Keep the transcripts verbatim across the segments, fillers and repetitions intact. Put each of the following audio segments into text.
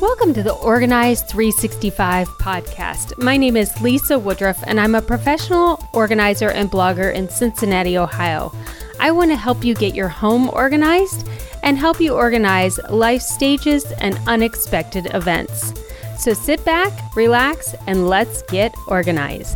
Welcome to the Organized three sixty-five podcast. My name is Lisa Woodruff, and I'm a professional organizer and blogger in Cincinnati, Ohio. I want to help you get your home organized and help you organize life stages and unexpected events. So sit back, relax, and let's get organized.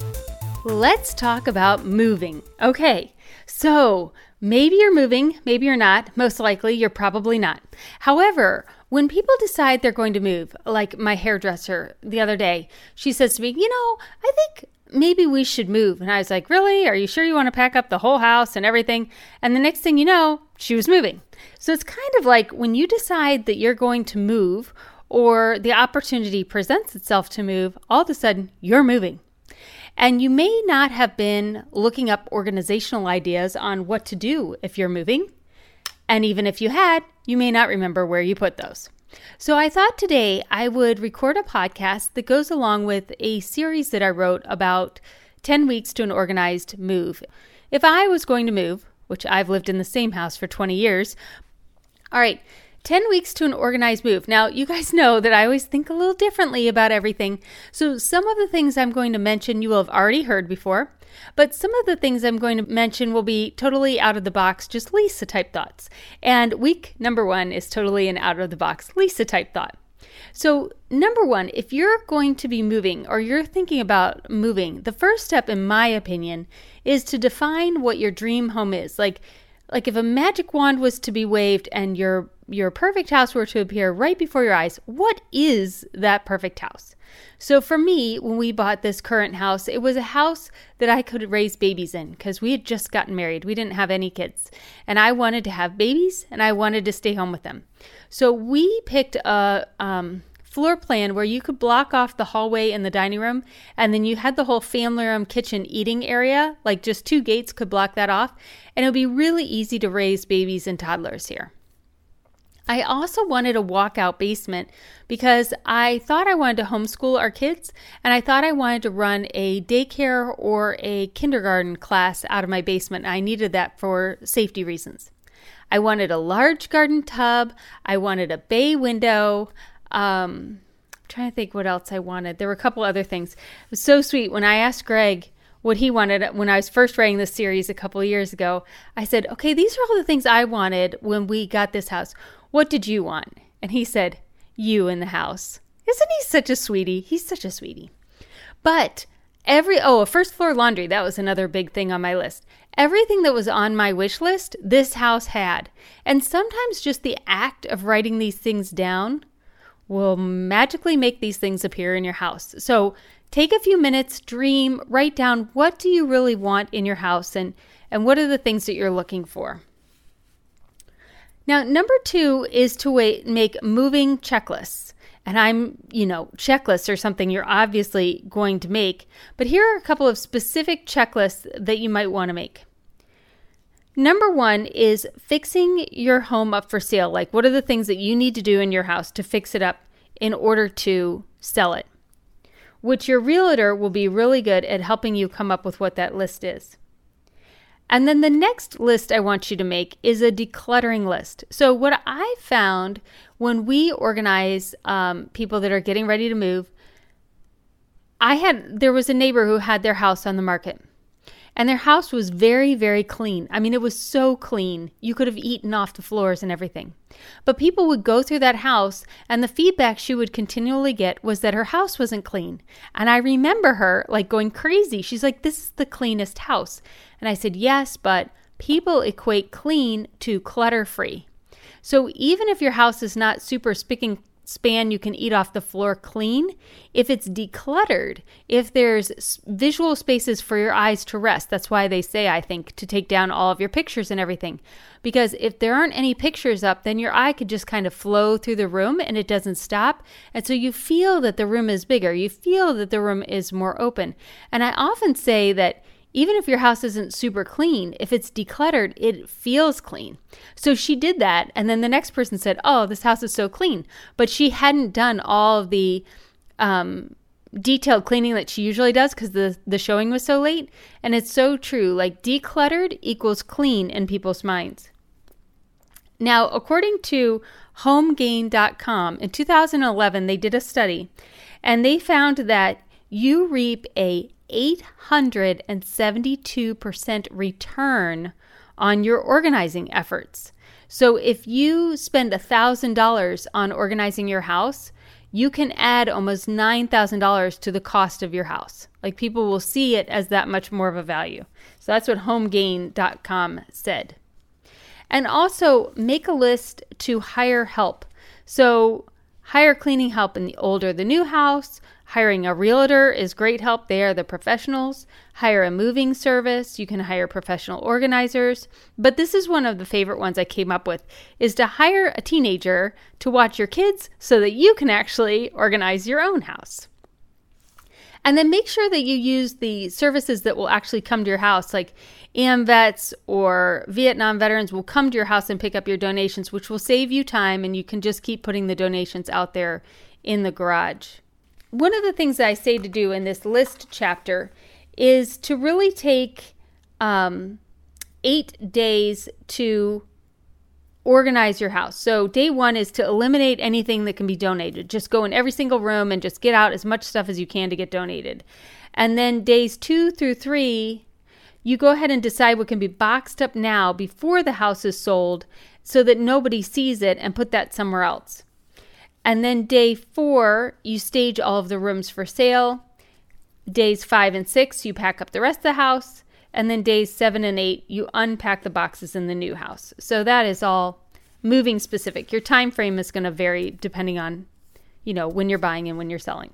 Let's talk about moving. Okay, so maybe you're moving, maybe you're not. Most likely, you're probably not. However, when people decide they're going to move, like my hairdresser the other day, she says to me, you know, I think maybe we should move. And I was like, really? Are you sure you want to pack up the whole house and everything? And the next thing you know, she was moving. So it's kind of like when you decide that you're going to move or the opportunity presents itself to move, all of a sudden you're moving. And you may not have been looking up organizational ideas on what to do if you're moving. And even if you had, you may not remember where you put those. So I thought today I would record a podcast that goes along with a series that I wrote about ten weeks to an organized move. If I was going to move, which I've lived in the same house for twenty years, all right, ten weeks to an organized move. Now, you guys know that I always think a little differently about everything. So some of the things I'm going to mention you will have already heard before, but some of the things I'm going to mention will be totally out of the box, just Lisa type thoughts. And week number one is totally an out of the box Lisa type thought. So number one, if you're going to be moving or you're thinking about moving, the first step, in my opinion, is to define what your dream home is. Like, like if a magic wand was to be waved and your your perfect house were to appear right before your eyes, what is that perfect house? So for me, when we bought this current house, it was a house that I could raise babies in because we had just gotten married. We didn't have any kids. And I wanted to have babies and I wanted to stay home with them. So we picked a um, floor plan where you could block off the hallway and the dining room, and then you had the whole family room, kitchen, eating area, like just two gates could block that off. And it would be really easy to raise babies and toddlers here. I also wanted a walkout basement because I thought I wanted to homeschool our kids, and I thought I wanted to run a daycare or a kindergarten class out of my basement. I needed that for safety reasons. I wanted a large garden tub. I wanted a bay window. Um, I'm trying to think what else I wanted. There were a couple other things. It was so sweet. When I asked Greg what he wanted when I was first writing this series a couple of years ago, I said, okay, these are all the things I wanted when we got this house. What did you want? And he said, you in the house. Isn't he such a sweetie? He's such a sweetie. But every, oh, a first floor laundry, that was another big thing on my list. Everything that was on my wish list, this house had. And sometimes just the act of writing these things down will magically make these things appear in your house. So take a few minutes, dream, write down what do you really want in your house and, and what are the things that you're looking for. Now, number two is to wait, make moving checklists. And I'm, you know, checklists are something you're obviously going to make. But here are a couple of specific checklists that you might want to make. Number one is fixing your home up for sale. Like, what are the things that you need to do in your house to fix it up in order to sell it? Which your realtor will be really good at helping you come up with what that list is. And then the next list I want you to make is a decluttering list. So what I found when we organize um, people that are getting ready to move, I had there was a neighbor who had their house on the market. And their house was very, very clean. I mean, it was so clean. You could have eaten off the floors and everything. But people would go through that house, and the feedback she would continually get was that her house wasn't clean. And I remember her like going crazy. She's like, this is the cleanest house. And I said, yes, but people equate clean to clutter-free. So even if your house is not super spick and span, you can eat off the floor clean, if it's decluttered, if there's visual spaces for your eyes to rest, that's why they say, I think, to take down all of your pictures and everything. Because if there aren't any pictures up, then your eye could just kind of flow through the room and it doesn't stop. And so you feel that the room is bigger. You feel that the room is more open. And I often say that even if your house isn't super clean, if it's decluttered, it feels clean. So she did that, and then the next person said, oh, this house is so clean. But she hadn't done all of the um, detailed cleaning that she usually does because the, the showing was so late. And it's so true, like decluttered equals clean in people's minds. Now, according to home gain dot com, in two thousand eleven, they did a study, and they found that you reap a eight hundred seventy-two percent return on your organizing efforts. So if you spend one thousand dollars on organizing your house, you can add almost nine thousand dollars to the cost of your house. Like, people will see it as that much more of a value. So that's what home gain dot com said. And also make a list to hire help. So hire cleaning help in the older the new house. Hiring a realtor is great help. They are the professionals. Hire a moving service. You can hire professional organizers. But this is one of the favorite ones I came up with, is to hire a teenager to watch your kids so that you can actually organize your own house. And then make sure that you use the services that will actually come to your house, like AmVets or Vietnam veterans will come to your house and pick up your donations, which will save you time, and you can just keep putting the donations out there in the garage. One of the things that I say to do in this list chapter is to really take um, eight days to organize your house. So day one is to eliminate anything that can be donated. Just go in every single room and just get out as much stuff as you can to get donated. And then days two through three, you go ahead and decide what can be boxed up now before the house is sold so that nobody sees it, and put that somewhere else. And then day four, you stage all of the rooms for sale. Days five and six, you pack up the rest of the house. And then days seven and eight, you unpack the boxes in the new house. So that is all moving specific. Your time frame is going to vary depending on, you know, when you're buying and when you're selling.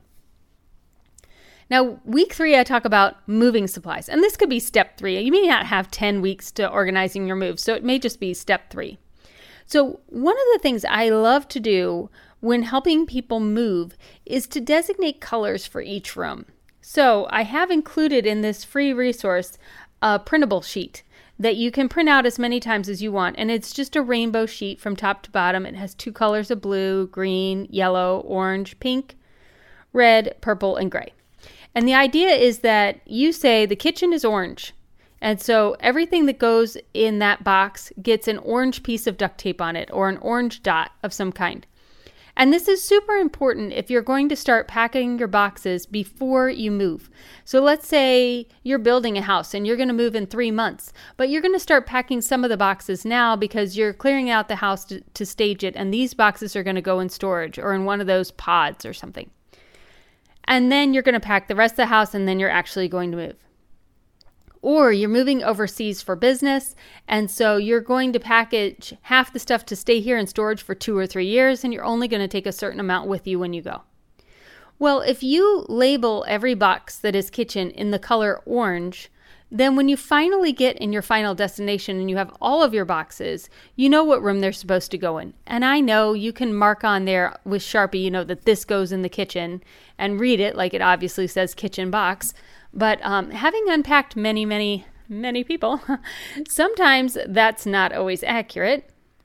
Now, week three, I talk about moving supplies. And this could be step three. You may not have ten weeks to organizing your moves, so it may just be step three. So one of the things I love to do when helping people move is to designate colors for each room. So I have included in this free resource a printable sheet that you can print out as many times as you want. And it's just a rainbow sheet from top to bottom. It has two colors of blue, green, yellow, orange, pink, red, purple, and gray. And the idea is that you say the kitchen is orange. And so everything that goes in that box gets an orange piece of duct tape on it, or an orange dot of some kind. And this is super important if you're going to start packing your boxes before you move. So let's say you're building a house and you're going to move in three months, but you're going to start packing some of the boxes now because you're clearing out the house to, to stage it, and these boxes are going to go in storage or in one of those pods or something. And then you're going to pack the rest of the house, and then you're actually going to move. Or you're moving overseas for business, and so you're going to package half the stuff to stay here in storage for two or three years, and you're only going to take a certain amount with you when you go. Well, if you label every box that is kitchen in the color orange, then when you finally get in your final destination and you have all of your boxes, you know what room they're supposed to go in. And I know you can mark on there with Sharpie, you know, that this goes in the kitchen, and read it like it obviously says kitchen box. But um, having unpacked many, many, many people, sometimes that's not always accurate.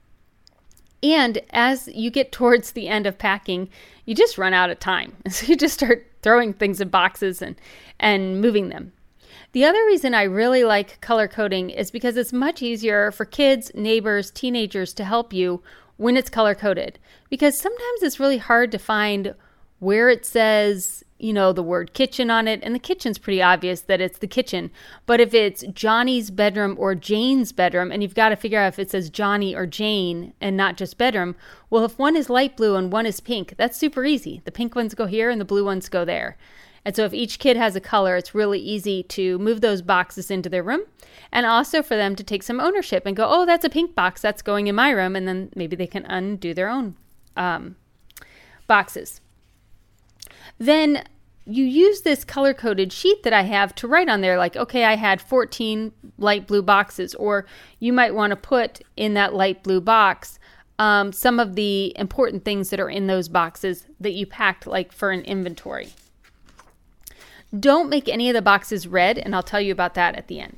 And as you get towards the end of packing, you just run out of time. So you just start throwing things in boxes and, and moving them. The other reason I really like color coding is because it's much easier for kids, neighbors, teenagers to help you when it's color coded. Because sometimes it's really hard to find where it says, you know, the word kitchen on it. And the kitchen's pretty obvious that it's the kitchen. But if it's Johnny's bedroom or Jane's bedroom, and you've got to figure out if it says Johnny or Jane and not just bedroom, well, if one is light blue and one is pink, that's super easy. The pink ones go here and the blue ones go there. And so if each kid has a color, it's really easy to move those boxes into their room, and also for them to take some ownership and go, oh, that's a pink box, that's going in my room. And then maybe they can undo their own um, boxes. Then you use this color-coded sheet that I have to write on there, like, okay, I had fourteen light blue boxes, or you might want to put in that light blue box um, some of the important things that are in those boxes that you packed, like for an inventory. Don't make any of the boxes red, and I'll tell you about that at the end.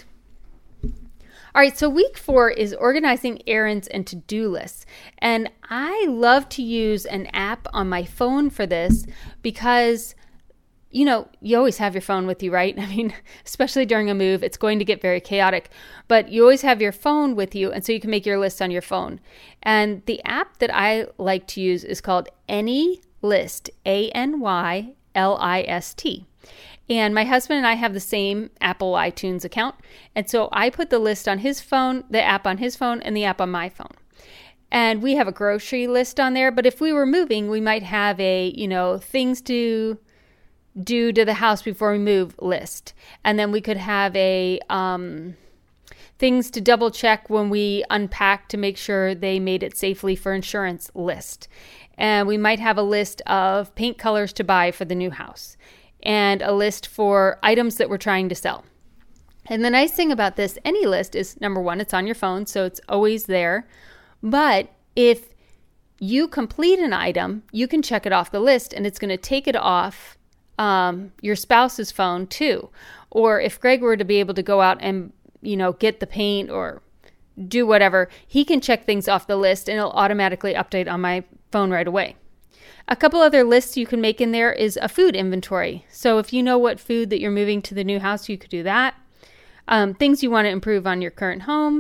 All right, so week four is organizing errands and to-do lists. And I love to use an app on my phone for this because you know, you always have your phone with you, right? I mean, especially during a move, it's going to get very chaotic, but you always have your phone with you. And so you can make your list on your phone. And the app that I like to use is called AnyList, A N Y L I S T. And my husband and I have the same Apple iTunes account. And so I put the list on his phone, the app on his phone, and the app on my phone. And we have a grocery list on there. But if we were moving, we might have a, you know, things to do to the house before we move list. And then we could have a um, things to double check when we unpack to make sure they made it safely for insurance list. And we might have a list of paint colors to buy for the new house and a list for items that we're trying to sell. And the nice thing about this AnyList is, number one, it's on your phone, so it's always there. But if you complete an item, you can check it off the list and it's going to take it off Um, your spouse's phone too. Or if Greg were to be able to go out and, you know, get the paint or do whatever, he can check things off the list and it'll automatically update on my phone right away. A couple other lists you can make in there is a food inventory. So if you know what food that you're moving to the new house, you could do that. Um, things you want to improve on your current home.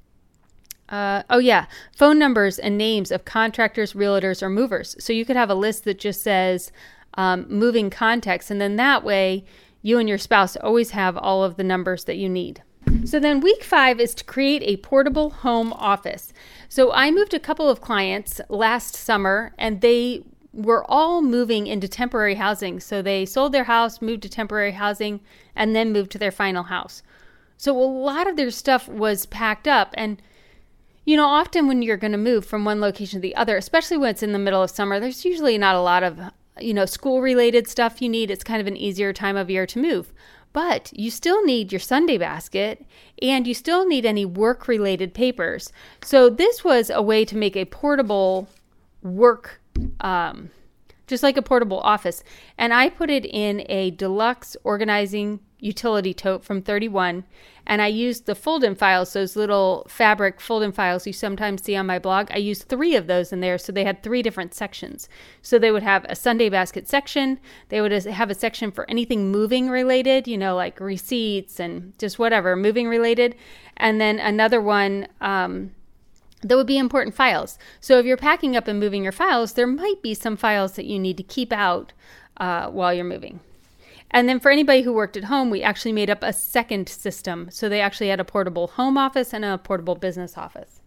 Uh, oh yeah, phone numbers and names of contractors, realtors, or movers. So you could have a list that just says Um, moving contacts, and then that way you and your spouse always have all of the numbers that you need. So then week five is to create a portable home office. So I moved a couple of clients last summer and they were all moving into temporary housing. So they sold their house, moved to temporary housing, and then moved to their final house. So a lot of their stuff was packed up. And you know, often when you're going to move from one location to the other, especially when it's in the middle of summer, there's usually not a lot of you know, school-related stuff you need. It's kind of an easier time of year to move. But you still need your Sunday basket and you still need any work-related papers. So this was a way to make a portable work, um, just like a portable office. And I put it in a deluxe organizing utility tote from thirty-one. And I used the fold-in files, those little fabric fold-in files you sometimes see on my blog. I used three of those in there, so they had three different sections. So they would have a Sunday basket section. They would have a section for anything moving related, you know, like receipts and just whatever, moving related. And then another one um, that would be important files. So if you're packing up and moving your files, there might be some files that you need to keep out uh, while you're moving. And then for anybody who worked at home, we actually made up a second system. So they actually had a portable home office and a portable business office.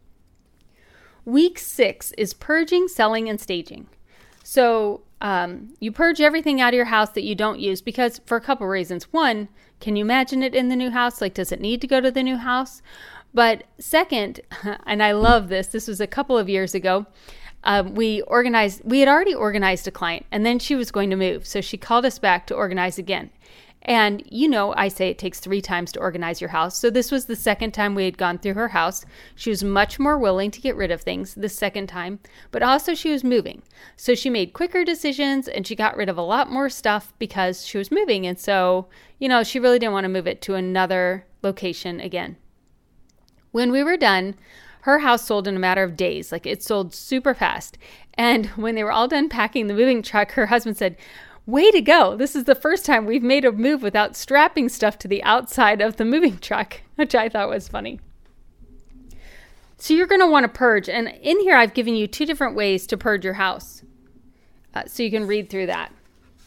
Week six is purging, selling, and staging. So um, you purge everything out of your house that you don't use because for a couple reasons. One, can you imagine it in the new house? Like, does it need to go to the new house? But second, and I love this, this was a couple of years ago, Um, we organized, we had already organized a client and then she was going to move. So she called us back to organize again. And you know, I say it takes three times to organize your house. So this was the second time we had gone through her house. She was much more willing to get rid of things this second time, but also she was moving. So she made quicker decisions and she got rid of a lot more stuff because she was moving. And so, you know, she really didn't want to move it to another location again. When we were done, her house sold in a matter of days. Like it sold super fast. And when they were all done packing the moving truck, her husband said, "Way to go. This is the first time we've made a move without strapping stuff to the outside of the moving truck," which I thought was funny. So you're going to want to purge. And in here, I've given you two different ways to purge your house. Uh, so you can read through that.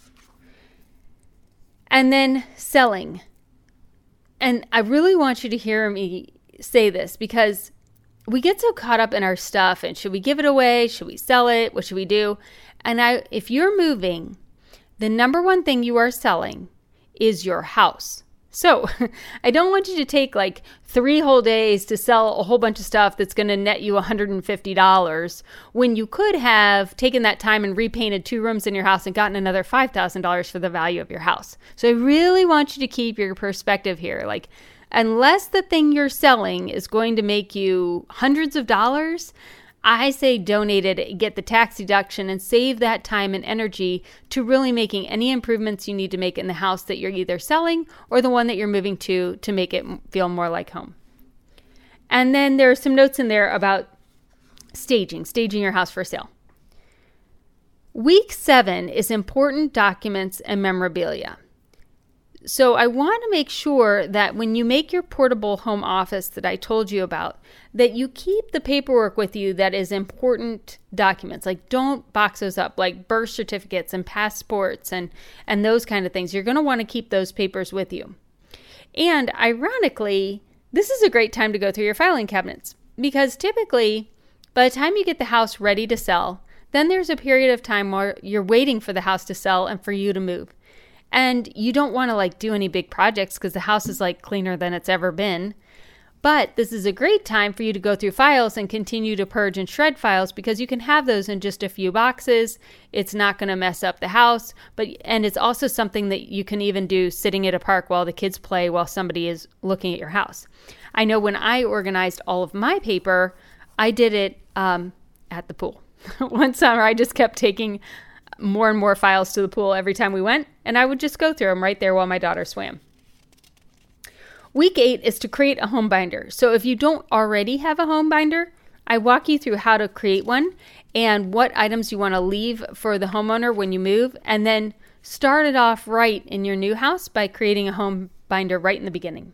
And then selling. And I really want you to hear me say this because we get so caught up in our stuff and should we give it away? Should we sell it? What should we do? And I, if you're moving, the number one thing you are selling is your house. So I don't want you to take like three whole days to sell a whole bunch of stuff that's going to net you one hundred fifty dollars when you could have taken that time and repainted two rooms in your house and gotten another five thousand dollars for the value of your house. So I really want you to keep your perspective here. Like, unless the thing you're selling is going to make you hundreds of dollars, I say donate it, get the tax deduction, and save that time and energy to really making any improvements you need to make in the house that you're either selling or the one that you're moving to to make it feel more like home. And then there are some notes in there about staging, staging your house for sale. Week seven is important documents and memorabilia. So I want to make sure that when you make your portable home office that I told you about, that you keep the paperwork with you that is important documents. Like, don't box those up, like birth certificates and passports and, and those kind of things. You're going to want to keep those papers with you. And ironically, this is a great time to go through your filing cabinets, because typically by the time you get the house ready to sell, then there's a period of time where you're waiting for the house to sell and for you to move. And you don't want to like do any big projects because the house is like cleaner than it's ever been. But this is a great time for you to go through files and continue to purge and shred files, because you can have those in just a few boxes. It's not going to mess up the house, but and it's also something that you can even do sitting at a park while the kids play while somebody is looking at your house. I know when I organized all of my paper, I did it um, at the pool. One summer, I just kept taking more and more files to the pool every time we went, and I would just go through them right there while my daughter swam. Week eight is to create a home binder. So if you don't already have a home binder, I walk you through how to create one and what items you want to leave for the homeowner when you move, and then start it off right in your new house by creating a home binder right in the beginning.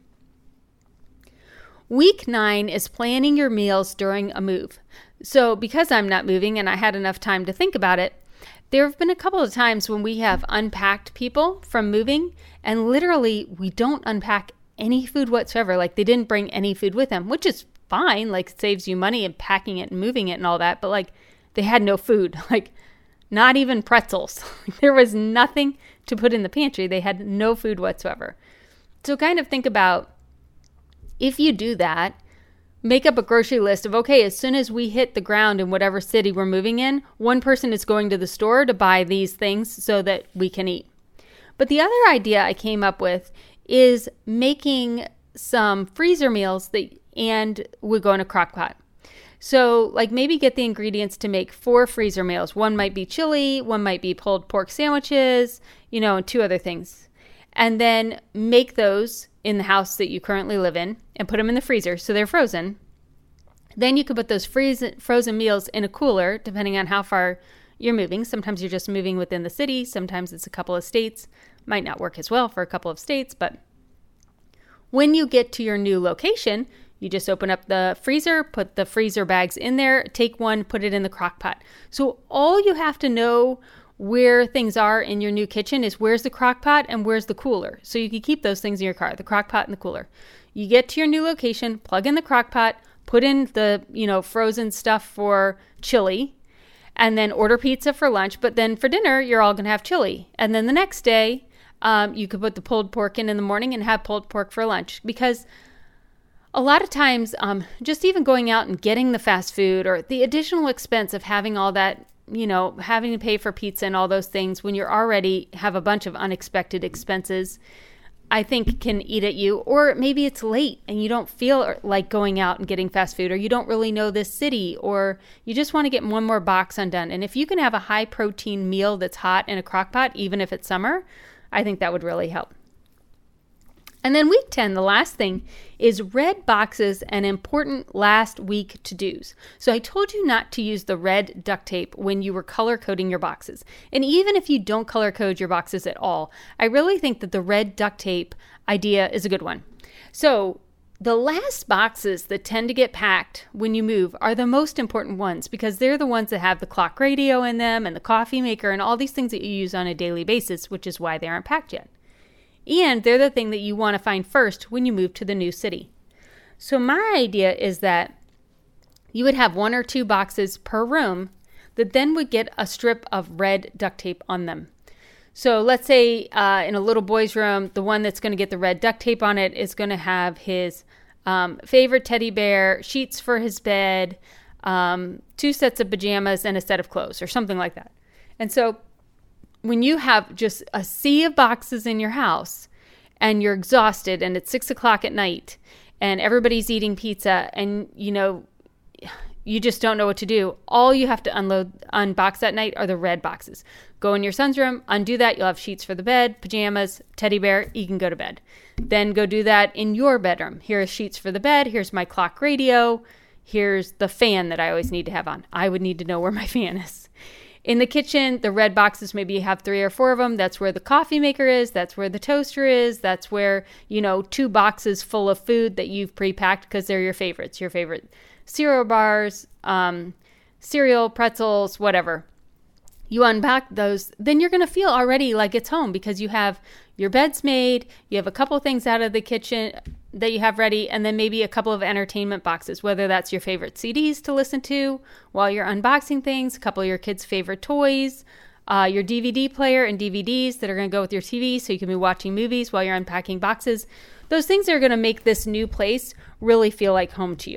Week nine is planning your meals during a move. So because I'm not moving and I had enough time to think about it, there have been a couple of times when we have unpacked people from moving, and literally we don't unpack any food whatsoever. Like, they didn't bring any food with them, which is fine. Like, it saves you money in packing it and moving it and all that. But like, they had no food, like not even pretzels. There was nothing to put in the pantry. They had no food whatsoever. So kind of think about, if you do that, make up a grocery list of, okay, as soon as we hit the ground in whatever city we're moving in, one person is going to the store to buy these things so that we can eat. But the other idea I came up with is making some freezer meals that and would go in a crock pot. So like maybe get the ingredients to make four freezer meals. One might be chili, one might be pulled pork sandwiches, you know, and two other things. And then make those in the house that you currently live in and put them in the freezer so they're frozen. Then you could put those freeze, frozen meals in a cooler, depending on how far you're moving. Sometimes you're just moving within the city. Sometimes it's a couple of states. Might not work as well for a couple of states, but when you get to your new location, you just open up the freezer, put the freezer bags in there, take one, put it in the crock pot. So all you have to know where things are in your new kitchen is where's the crock pot and where's the cooler. So you can keep those things in your car, the crock pot and the cooler. You get to your new location, plug in the crock pot, put in the, you know, frozen stuff for chili, and then order pizza for lunch. But then for dinner, you're all going to have chili. And then the next day, um, you could put the pulled pork in in the morning and have pulled pork for lunch. Because a lot of times, um, just even going out and getting the fast food or the additional expense of having all that, you know, having to pay for pizza and all those things when you're already have a bunch of unexpected expenses, I think can eat at you. Or maybe it's late and you don't feel like going out and getting fast food, or you don't really know this city, or you just want to get one more box undone. And if you can have a high protein meal that's hot in a crock pot, even if it's summer, I think that would really help. And then week ten, the last thing, is red boxes and important last week to-dos. So I told you not to use the red duct tape when you were color coding your boxes. And even if you don't color code your boxes at all, I really think that the red duct tape idea is a good one. So the last boxes that tend to get packed when you move are the most important ones, because they're the ones that have the clock radio in them and the coffee maker and all these things that you use on a daily basis, which is why they aren't packed yet. And they're the thing that you want to find first when you move to the new city. So my idea is that you would have one or two boxes per room that then would get a strip of red duct tape on them. So let's say uh, in a little boy's room, the one that's going to get the red duct tape on it is going to have his um, favorite teddy bear, sheets for his bed, um, two sets of pajamas, and a set of clothes, or something like that. And so when you have just a sea of boxes in your house and you're exhausted and it's six o'clock at night and everybody's eating pizza and, you know, you just don't know what to do, all you have to unload, unbox that night are the red boxes. Go in your son's room, undo that. You'll have sheets for the bed, pajamas, teddy bear. You can go to bed. Then go do that in your bedroom. Here are sheets for the bed. Here's my clock radio. Here's the fan that I always need to have on. I would need to know where my fan is. In the kitchen, the red boxes, maybe you have three or four of them. That's where the coffee maker is. That's where the toaster is. That's where, you know, two boxes full of food that you've pre-packed because they're your favorites, your favorite cereal bars, um, cereal, pretzels, whatever. You unpack those, then you're going to feel already like it's home because you have your bed's made, you have a couple things out of the kitchen that you have ready, and then maybe a couple of entertainment boxes, whether that's your favorite C Ds to listen to while you're unboxing things, a couple of your kids' favorite toys, uh, your D V D player and D V Ds that are going to go with your T V so you can be watching movies while you're unpacking boxes. Those things are going to make this new place really feel like home to you.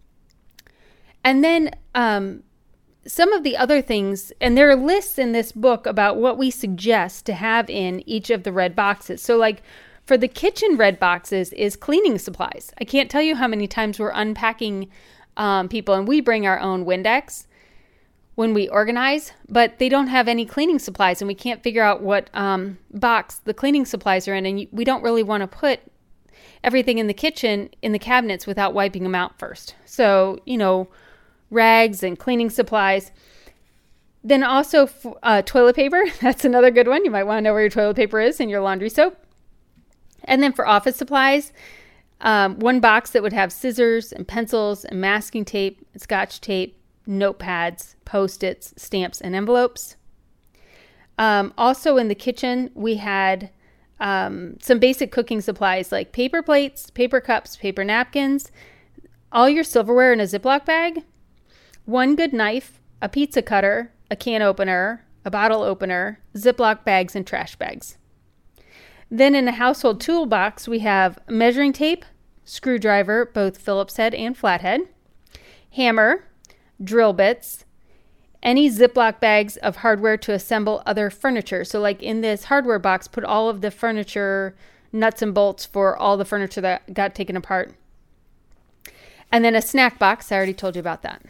And then um, some of the other things, and there are lists in this book about what we suggest to have in each of the red boxes. So like for the kitchen red boxes is cleaning supplies. I can't tell you how many times we're unpacking um, people, and we bring our own Windex when we organize, but they don't have any cleaning supplies, and we can't figure out what um, box the cleaning supplies are in, and we don't really want to put everything in the kitchen in the cabinets without wiping them out first. So, you know, rags and cleaning supplies. Then also uh, toilet paper. That's another good one. You might want to know where your toilet paper is and your laundry soap. And then for office supplies, um, one box that would have scissors and pencils and masking tape, scotch tape, notepads, Post-its, stamps, and envelopes. Um, also in the kitchen, we had um, some basic cooking supplies like paper plates, paper cups, paper napkins, all your silverware in a Ziploc bag, one good knife, a pizza cutter, a can opener, a bottle opener, Ziploc bags, and trash bags. Then in the household toolbox, we have measuring tape, screwdriver, both Phillips head and flathead, hammer, drill bits, any Ziploc bags of hardware to assemble other furniture. So like in this hardware box, put all of the furniture, nuts and bolts for all the furniture that got taken apart. And then a snack box. I already told you about that.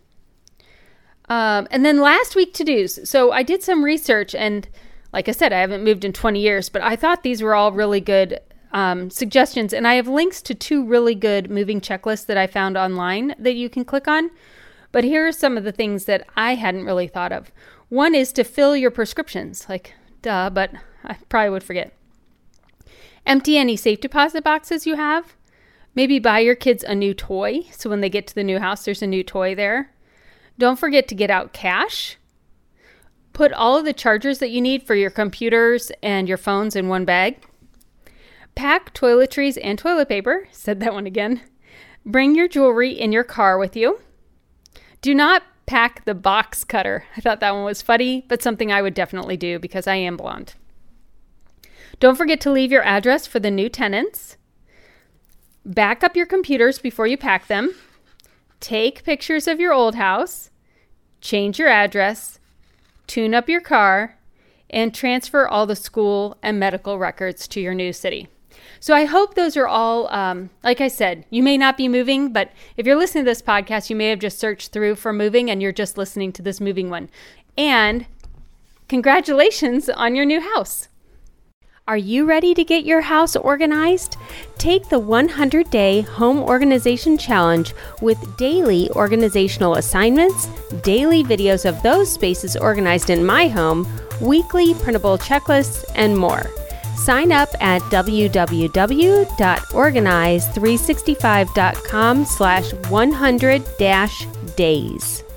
Um, and then last week to-dos. So I did some research, and like I said, I haven't moved in twenty years, but I thought these were all really good um, suggestions. And I have links to two really good moving checklists that I found online that you can click on. But here are some of the things that I hadn't really thought of. One is to fill your prescriptions. Like, duh, but I probably would forget. Empty any safe deposit boxes you have. Maybe buy your kids a new toy, so when they get to the new house, there's a new toy there. Don't forget to get out cash. Put all of the chargers that you need for your computers and your phones in one bag. Pack toiletries and toilet paper. Said that one again. Bring your jewelry in your car with you. Do not pack the box cutter. I thought that one was funny, but something I would definitely do because I am blonde. Don't forget to leave your address for the new tenants. Back up your computers before you pack them. Take pictures of your old house. Change your address. Tune up your car, and transfer all the school and medical records to your new city. So I hope those are all, um, like I said, you may not be moving, but if you're listening to this podcast, you may have just searched through for moving and you're just listening to this moving one. And congratulations on your new house. Are you ready to get your house organized? Take the one hundred day Home Organization Challenge with daily organizational assignments, daily videos of those spaces organized in my home, weekly printable checklists, and more. Sign up at w w w dot organize three sixty-five dot com slash one hundred dash days.